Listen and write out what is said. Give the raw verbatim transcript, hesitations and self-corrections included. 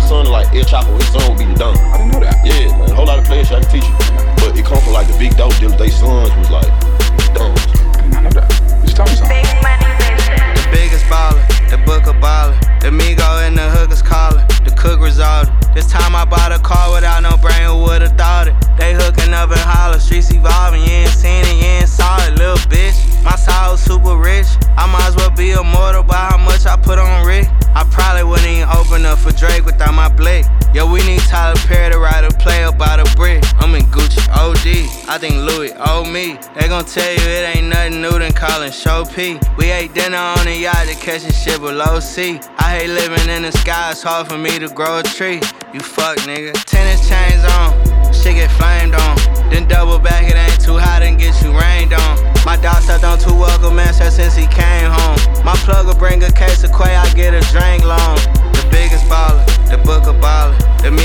son of like El Chapo, his son would be the Don. I didn't know that. Yeah, man, a whole lot of players I can teach you. But it come from like the big dope dealers, they sons was like Dons. I did not know that. Just tell me something. Big money vision. The biggest baller, the book of baller. The Migo and the hookers calling, the cook resulted. This time I bought a car without no brain, who would've thought it? They hooking up in holler, streets evolving, you ain't seen it, you ain't saw it, little bitch. My side super rich, I might as well be immortal by how much I put on Rick. I probably wouldn't even open up for Drake without my blick. Yo, we need Tyler Perry to write a play about a brick. I'm in Gucci, O D, I think Louis owe me. They gon' tell you it ain't nothing new than calling Show P. We ate dinner on the yacht to catching shit below C. I hate living in the sky, it's hard for me to grow a tree. You fuck, nigga. Tennis chains on, shit get flamed on. Then double back, it ain't too hot and get you rained on. My dog stepped on two welcome answer since he came home. My plug will bring a case of Quay, I get a drink long. The biggest baller, the book of baller. The